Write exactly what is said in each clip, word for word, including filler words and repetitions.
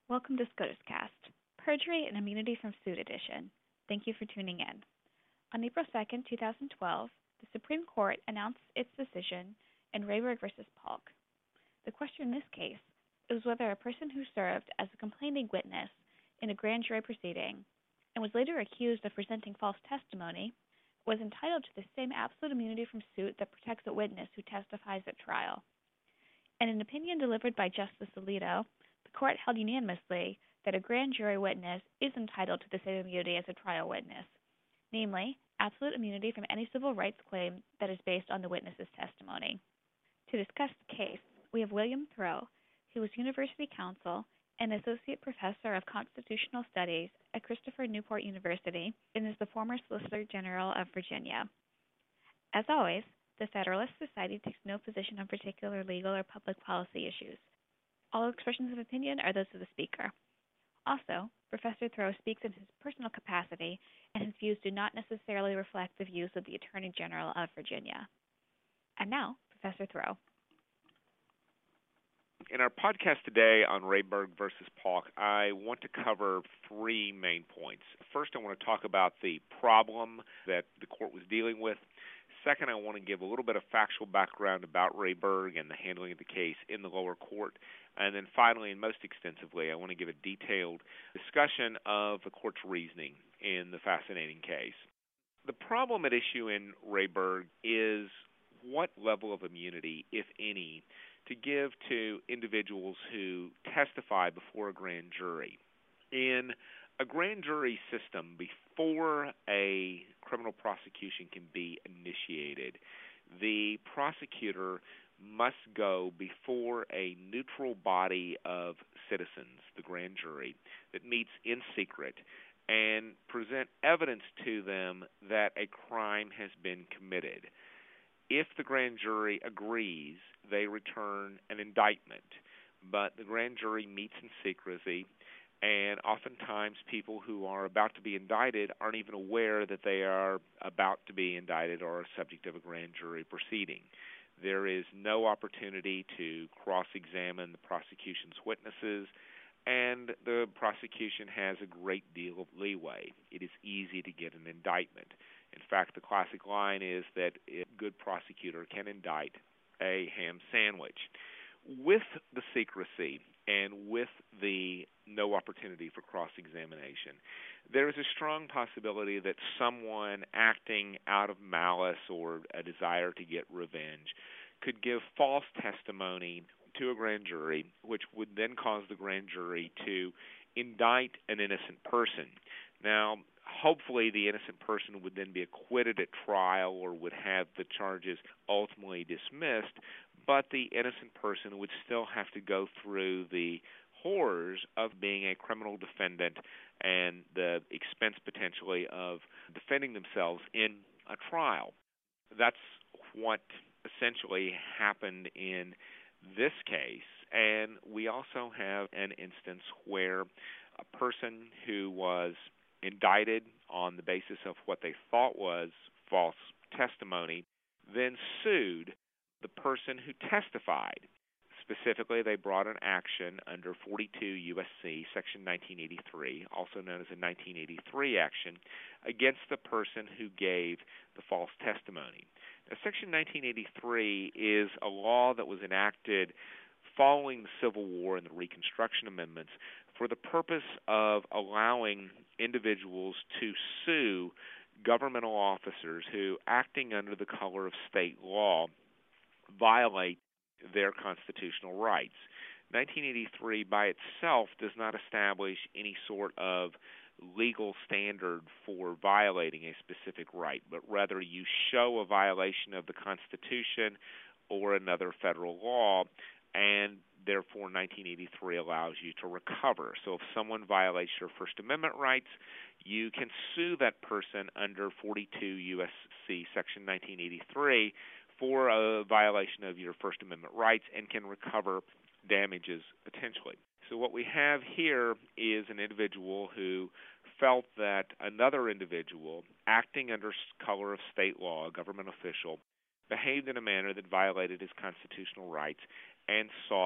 Welcome to SCOTUScast, Perjury and Immunity from Suit Edition. Thank you for tuning in. On April second, two thousand twelve, the Supreme Court announced its decision in Rayburg v. Polk. The question in this case is whether a person who served as a complaining witness in a grand jury proceeding and was later accused of presenting false testimony was entitled to the same absolute immunity from suit that protects a witness who testifies at trial. In an opinion delivered by Justice Alito, the court held unanimously that a grand jury witness is entitled to the same immunity as a trial witness, namely, absolute immunity from any civil rights claim that is based on the witness's testimony. To discuss the case, we have William Throw, who was University Counsel and Associate Professor of Constitutional Studies at Christopher Newport University and is the former Solicitor General of Virginia. As always, the Federalist Society takes no position on particular legal or public policy issues. All expressions of opinion are those of the speaker. Also, Professor Throw speaks in his personal capacity, and his views do not necessarily reflect the views of the Attorney General of Virginia. And now, Professor Throw. In our podcast today on Rayburg versus Polk, I want to cover three main points. First, I want to talk about the problem that the court was dealing with. Second, I want to give a little bit of factual background about Rayburg and the handling of the case in the lower court. And then finally, and most extensively, I want to give a detailed discussion of the court's reasoning in the fascinating case. The problem at issue in Rayburg is what level of immunity, if any, to give to individuals who testify before a grand jury. In a grand jury system, before a criminal prosecution can be initiated, the prosecutor must go before a neutral body of citizens, the grand jury, that meets in secret and present evidence to them that a crime has been committed. If the grand jury agrees, they return an indictment, but the grand jury meets in secrecy, and oftentimes people who are about to be indicted aren't even aware that they are about to be indicted or are subject of a grand jury proceeding. There is no opportunity to cross-examine the prosecution's witnesses, and the prosecution has a great deal of leeway. It is easy to get an indictment. In fact, the classic line is that a good prosecutor can indict a ham sandwich. With the secrecy and with the no opportunity for cross-examination, there is a strong possibility that someone acting out of malice or a desire to get revenge could give false testimony to a grand jury, which would then cause the grand jury to indict an innocent person. Now, hopefully the innocent person would then be acquitted at trial or would have the charges ultimately dismissed, but the innocent person would still have to go through the horrors of being a criminal defendant and the expense potentially of defending themselves in a trial. That's what essentially happened in this case, and we also have an instance where a person who was indicted on the basis of what they thought was false testimony then sued the person who testified. Specifically, they brought an action under forty-two U S C Section nineteen eighty-three, also known as a nineteen eighty-three action, against the person who gave the false testimony. Now, Section nineteen eighty-three is a law that was enacted following the Civil War and the Reconstruction Amendments for the purpose of allowing individuals to sue governmental officers who, acting under the color of state law, violate their constitutional rights. nineteen eighty-three by itself does not establish any sort of legal standard for violating a specific right, but rather you show a violation of the Constitution or another federal law, and therefore nineteen eighty-three allows you to recover. So if someone violates your First Amendment rights, you can sue that person under forty-two U S C Section nineteen eighty-three for a violation of your First Amendment rights and can recover damages potentially. So what we have here is an individual who felt that another individual, acting under color of state law, a government official, behaved in a manner that violated his constitutional rights and sought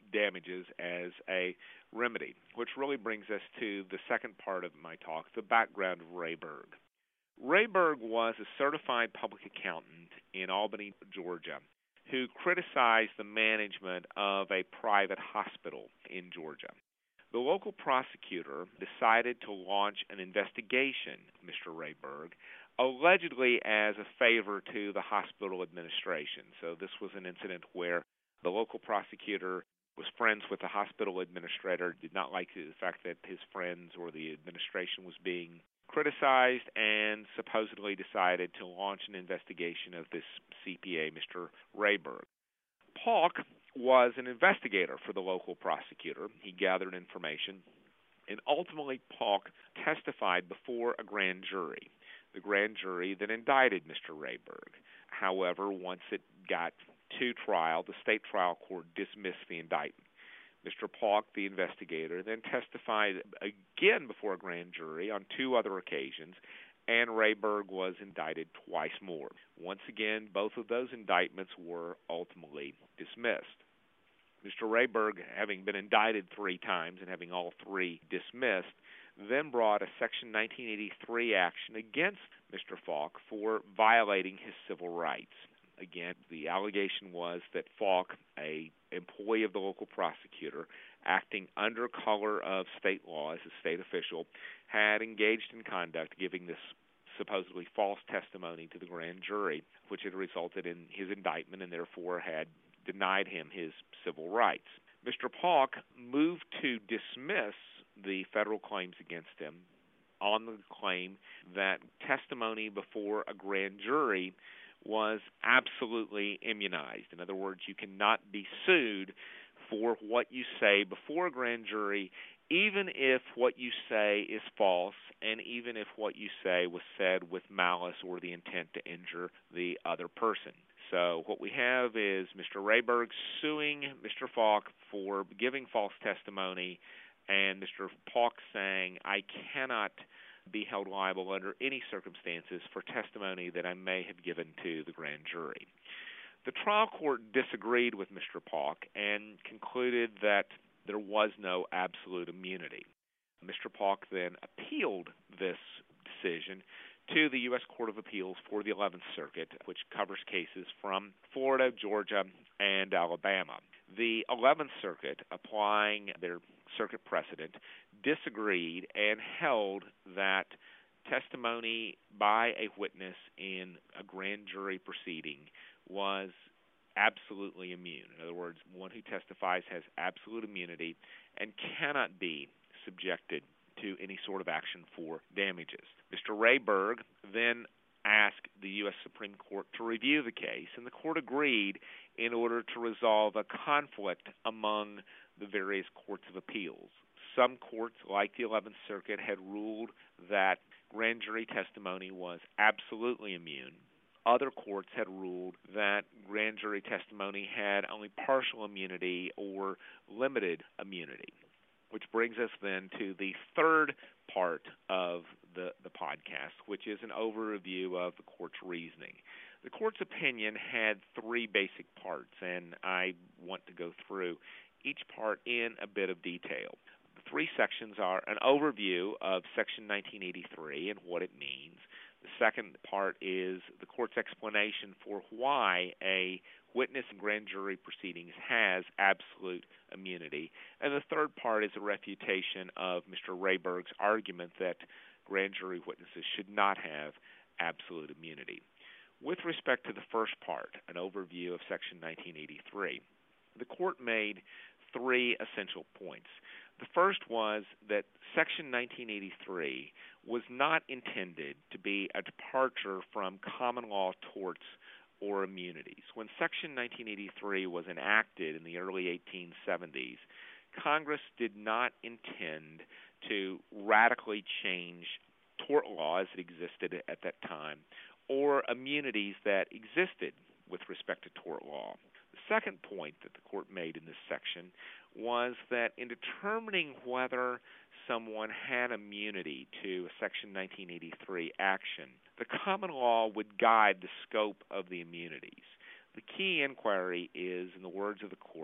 damages as a remedy, which really brings us to the second part of my talk, the background of Rayburg. Rayburg was a certified public accountant in Albany, Georgia, who criticized the management of a private hospital in Georgia. The local prosecutor decided to launch an investigation of Mister Rayburg, allegedly as a favor to the hospital administration. So this was an incident where the local prosecutor was friends with the hospital administrator, did not like the fact that his friends or the administration was being criticized, and supposedly decided to launch an investigation of this C P A, Mister Rayburg. Paulk was an investigator for the local prosecutor. He gathered information, and ultimately Paulk testified before a grand jury, the grand jury that indicted Mister Rayburg. However, once it got to trial, the state trial court dismissed the indictment. Mister Paulk, the investigator, then testified again before a grand jury on two other occasions, and Rayburg was indicted twice more. Once again, both of those indictments were ultimately dismissed. Mister Rayburg, having been indicted three times and having all three dismissed, then brought a Section nineteen eighty-three action against Mister Falk for violating his civil rights. Again, the allegation was that Falk, a employee of the local prosecutor, acting under color of state law as a state official, had engaged in conduct giving this supposedly false testimony to the grand jury, which had resulted in his indictment and therefore had denied him his civil rights. Mister Paulk moved to dismiss the federal claims against him on the claim that testimony before a grand jury was absolutely immunized. In other words, you cannot be sued for what you say before a grand jury, even if what you say is false and even if what you say was said with malice or the intent to injure the other person. So what we have is Mister Rayburg suing Mister Falk for giving false testimony, and Mister Falk saying, I cannot be held liable under any circumstances for testimony that I may have given to the grand jury. The trial court disagreed with Mister Falk and concluded that there was no absolute immunity. Mister Falk then appealed this decision to the U S Court of Appeals for the eleventh Circuit, which covers cases from Florida, Georgia, and Alabama. The eleventh Circuit, applying their circuit precedent, disagreed and held that testimony by a witness in a grand jury proceeding was absolutely immune. In other words, one who testifies has absolute immunity and cannot be subjected to any sort of action for damages. Mister Rayburg then asked the U S Supreme Court to review the case, and the court agreed in order to resolve a conflict among the various courts of appeals. Some courts, like the eleventh Circuit, had ruled that grand jury testimony was absolutely immune. Other courts had ruled that grand jury testimony had only partial immunity or limited immunity, which brings us then to the third part of the, the podcast, which is an overview of the court's reasoning. The court's opinion had three basic parts, and I want to go through each part in a bit of detail. The three sections are an overview of Section nineteen eighty-three and what it means. The second part is the court's explanation for why a witness in grand jury proceedings has absolute immunity. And the third part is a refutation of Mister Rayburg's argument that grand jury witnesses should not have absolute immunity. With respect to the first part, an overview of Section nineteen eighty-three, the court made three essential points. The first was that Section nineteen eighty-three was not intended to be a departure from common law torts or immunities. When Section nineteen eighty-three was enacted in the early eighteen seventies, Congress did not intend to radically change tort law as it existed at that time or immunities that existed with respect to tort law. The second point that the court made in this section was that in determining whether someone had immunity to a Section nineteen eighty-three action, the common law would guide the scope of the immunities. The key inquiry is, in the words of the court,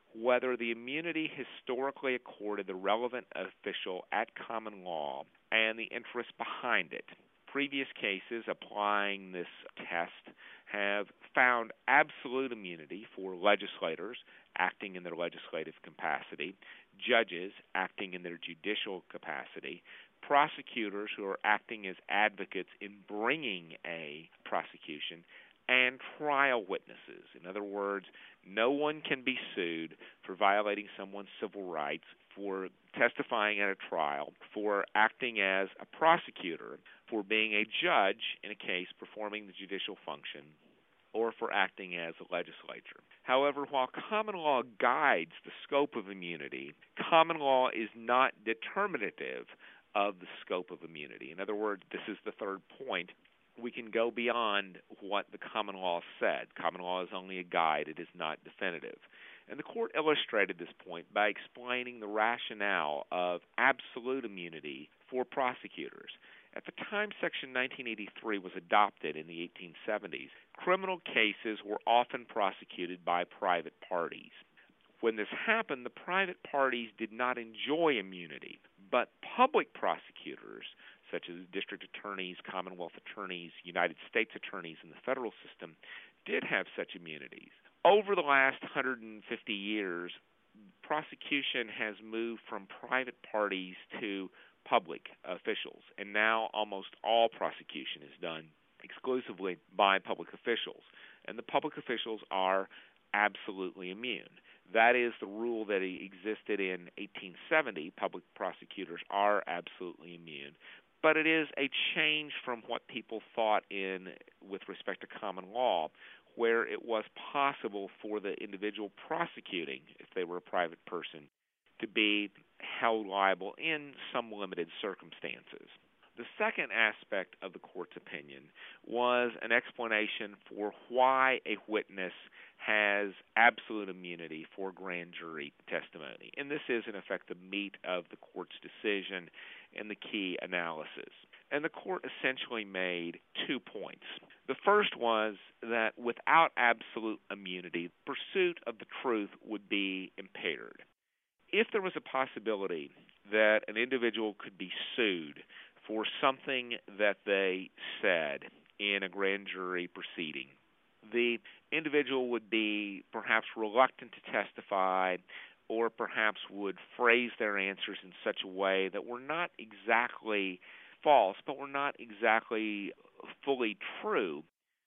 whether the immunity historically accorded the relevant official at common law and the interests behind it. Previous cases applying this test have found absolute immunity for legislators acting in their legislative capacity, judges acting in their judicial capacity, prosecutors who are acting as advocates in bringing a prosecution, and trial witnesses. In other words, no one can be sued for violating someone's civil rights, for testifying at a trial, for acting as a prosecutor, for being a judge in a case performing the judicial function, or for acting as a legislature. However, while common law guides the scope of immunity, common law is not determinative of the scope of immunity. In other words, this is the third point. We can go beyond what the common law said. Common law is only a guide. It is not definitive. And the court illustrated this point by explaining the rationale of absolute immunity for prosecutors. At the time Section nineteen eighty-three was adopted in the eighteen seventies, criminal cases were often prosecuted by private parties. When this happened, the private parties did not enjoy immunity, but public prosecutors, such as district attorneys, Commonwealth attorneys, United States attorneys in the federal system, did have such immunities. Over the last one hundred fifty years, prosecution has moved from private parties to public officials, and now almost all prosecution is done exclusively by public officials, and the public officials are absolutely immune. That is the rule that existed in eighteen seventy. Public prosecutors are absolutely immune. But it is a change from what people thought in with respect to common law, where it was possible for the individual prosecuting, if they were a private person, to be held liable in some limited circumstances. The second aspect of the court's opinion was an explanation for why a witness has absolute immunity for grand jury testimony. And this is, in effect, the meat of the court's decision and the key analysis. And the court essentially made two points. The first was that without absolute immunity, pursuit of the truth would be impaired. If there was a possibility that an individual could be sued for something that they said in a grand jury proceeding, the individual would be perhaps reluctant to testify, or perhaps would phrase their answers in such a way that were not exactly false, but were not exactly fully true,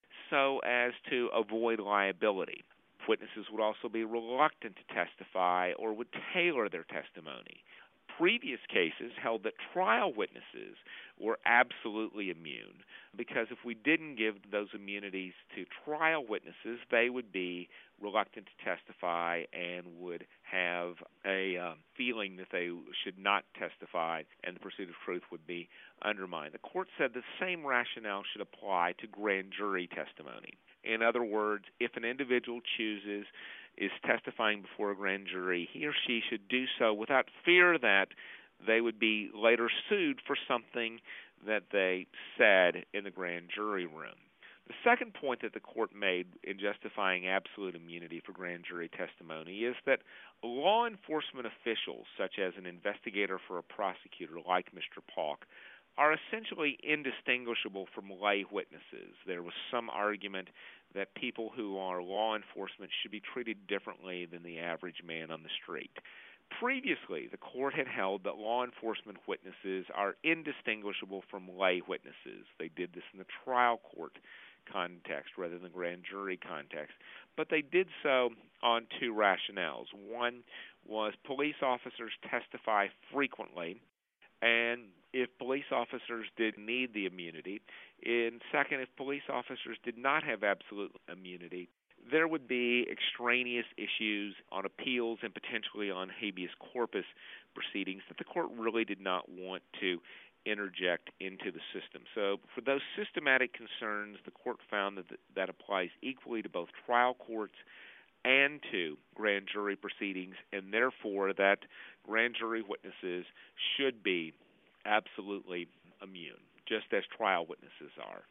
so as to avoid liability. Witnesses would also be reluctant to testify or would tailor their testimony. Previous cases held that trial witnesses were absolutely immune, because if we didn't give those immunities to trial witnesses, they would be reluctant to testify and would have a uh, feeling that they should not testify, and the pursuit of truth would be undermined. The court said the same rationale should apply to grand jury testimony. In other words, if an individual chooses is testifying before a grand jury, he or she should do so without fear that they would be later sued for something that they said in the grand jury room. The second point that the court made in justifying absolute immunity for grand jury testimony is that law enforcement officials, such as an investigator for a prosecutor like Mister Paulk, are essentially indistinguishable from lay witnesses. There was some argument that people who are law enforcement should be treated differently than the average man on the street. Previously, the court had held that law enforcement witnesses are indistinguishable from lay witnesses. They did this in the trial court context rather than the grand jury context. But they did so on two rationales. One was police officers testify frequently, and if police officers did need the immunity, and second, if police officers did not have absolute immunity, there would be extraneous issues on appeals and potentially on habeas corpus proceedings that the court really did not want to interject into the system. So for those systematic concerns, the court found that that applies equally to both trial courts and to grand jury proceedings, and therefore that grand jury witnesses should be absolutely immune, just as trial witnesses are.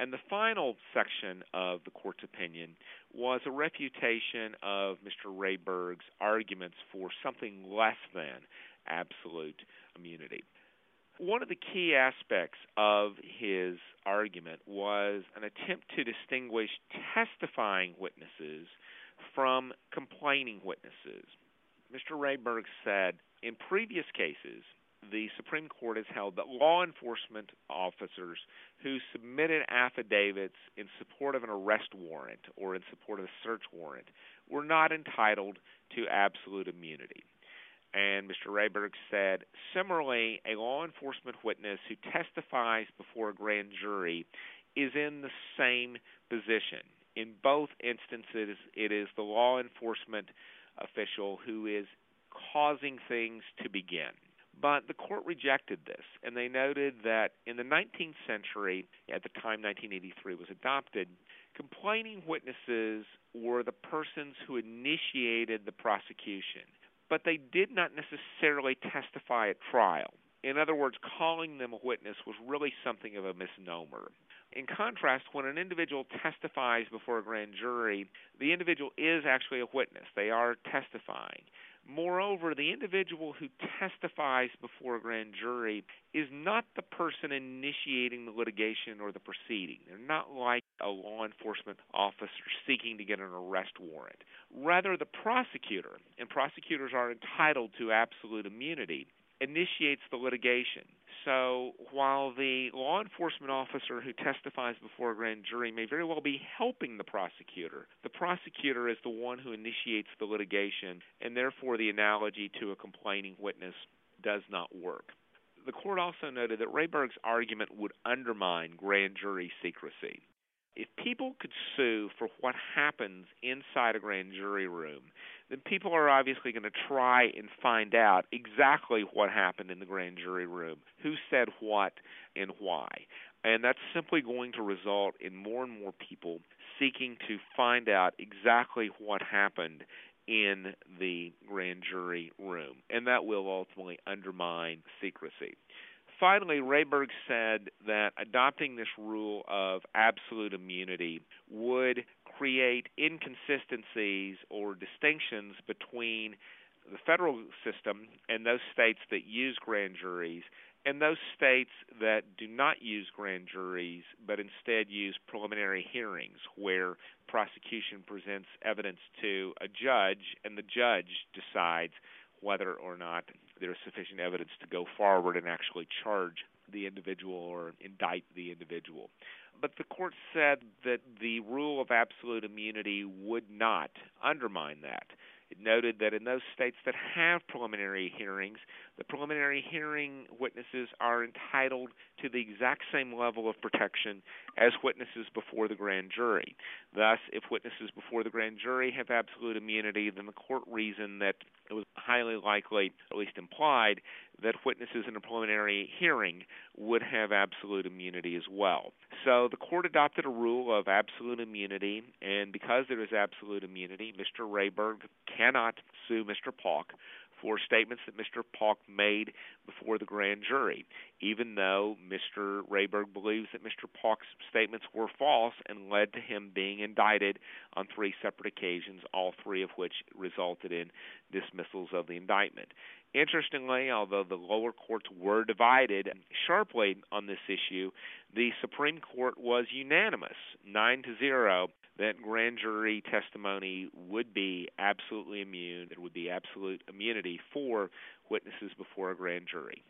And the final section of the court's opinion was a refutation of Mister Rayburg's arguments for something less than absolute immunity. One of the key aspects of his argument was an attempt to distinguish testifying witnesses from complaining witnesses. Mister Rayburg said, in previous cases, the Supreme Court has held that law enforcement officers who submitted affidavits in support of an arrest warrant or in support of a search warrant were not entitled to absolute immunity. And Mister Rayburg said, similarly, a law enforcement witness who testifies before a grand jury is in the same position. In both instances, it is the law enforcement official who is causing things to begin. But the court rejected this, and they noted that in the nineteenth century, at the time nineteen eighty-three was adopted, complaining witnesses were the persons who initiated the prosecution, but they did not necessarily testify at trial. In other words, calling them a witness was really something of a misnomer. In contrast, when an individual testifies before a grand jury, the individual is actually a witness. They are testifying. Moreover, the individual who testifies before a grand jury is not the person initiating the litigation or the proceeding. They're not like a law enforcement officer seeking to get an arrest warrant. Rather, the prosecutor, and prosecutors are entitled to absolute immunity, initiates the litigation. So while the law enforcement officer who testifies before a grand jury may very well be helping the prosecutor, the prosecutor is the one who initiates the litigation, and therefore the analogy to a complaining witness does not work. The court also noted that Rayburg's argument would undermine grand jury secrecy. If people could sue for what happens inside a grand jury room, then people are obviously going to try and find out exactly what happened in the grand jury room, who said what and why. And that's simply going to result in more and more people seeking to find out exactly what happened in the grand jury room, and that will ultimately undermine secrecy. Finally, Rayburg said that adopting this rule of absolute immunity would create inconsistencies or distinctions between the federal system and those states that use grand juries and those states that do not use grand juries but instead use preliminary hearings where prosecution presents evidence to a judge and the judge decides whether or not there is sufficient evidence to go forward and actually charge the individual or indict the individual. But the court said that the rule of absolute immunity would not undermine that. It noted that in those states that have preliminary hearings, the preliminary hearing witnesses are entitled to the exact same level of protection as witnesses before the grand jury. Thus, if witnesses before the grand jury have absolute immunity, then the court reasoned that it was highly likely, at least implied, that witnesses in a preliminary hearing would have absolute immunity as well. So the court adopted a rule of absolute immunity, and because there is absolute immunity, Mister Rayburg cannot sue Mister Paulk for statements that Mister Paulk made before the grand jury, even though Mister Rayburg believes that Mister Paulk's statements were false and led to him being indicted on three separate occasions, all three of which resulted in dismissals of the indictment. Interestingly, although the lower courts were divided sharply on this issue, the Supreme Court was unanimous, nine to zero, that grand jury testimony would be absolutely immune. There would be absolute immunity for witnesses before a grand jury.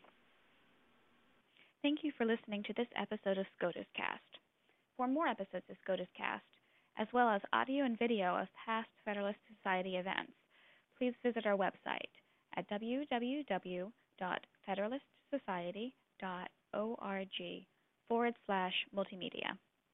Thank you for listening to this episode of SCOTUS Cast. For more episodes of SCOTUS Cast, as well as audio and video of past Federalist Society events, please visit our website at w w w dot federalist society dot org forward slash multimedia.